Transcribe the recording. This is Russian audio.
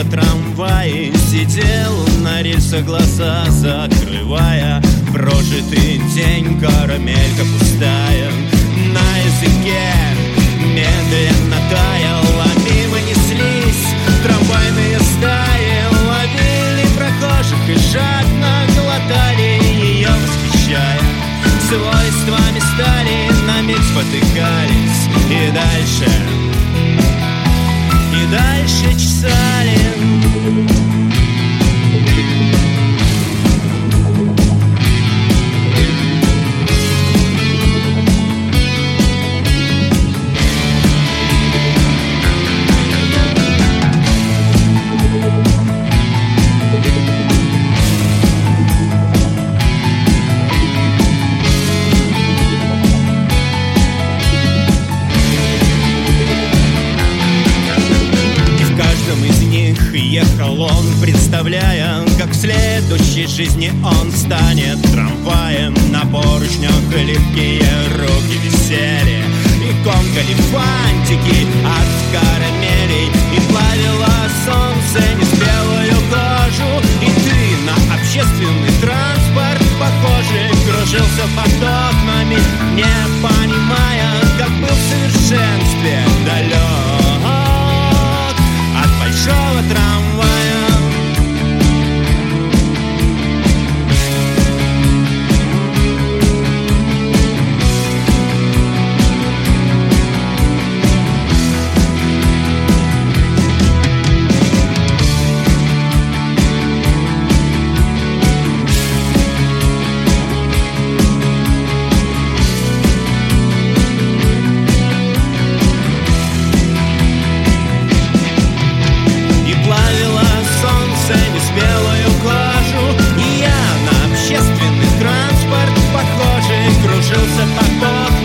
большого трамвая сидел на рельсах, глаза закрывая. Прожитый день, карамелька пустая на языке медленно таял, а мимо неслись трамвайные стаи, ловили прохожих и жадно глотали ее, восхищая. Свойствами стали, на миг спотыкались и дальше чесали. Ехал он, представляя, как в следующей жизни он станет трамваем. На поручнях легкие руки висели и комкали фантики от карамелей, и плавило солнце неспелую кожу. И ты на общественный транспорт похожий кружился поток на миг, не понимая, как был в совершенстве далек от большого трамвая. Белую кожу, и я на общественный транспорт похожий кружился поток